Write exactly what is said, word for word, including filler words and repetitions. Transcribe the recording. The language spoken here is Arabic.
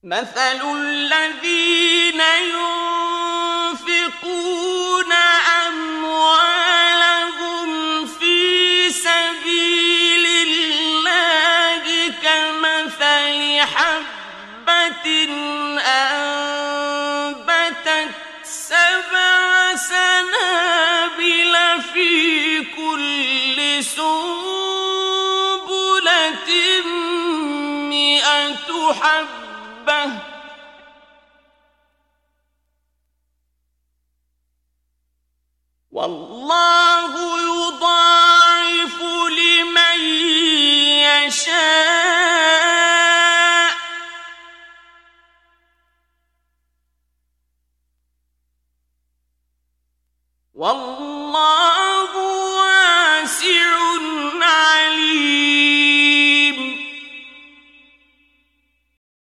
مثل الذين ينفقون أموالهم في سبيل الله كمثل حبة أنبتت سبع سنابل في كل سنبلة مئة حبة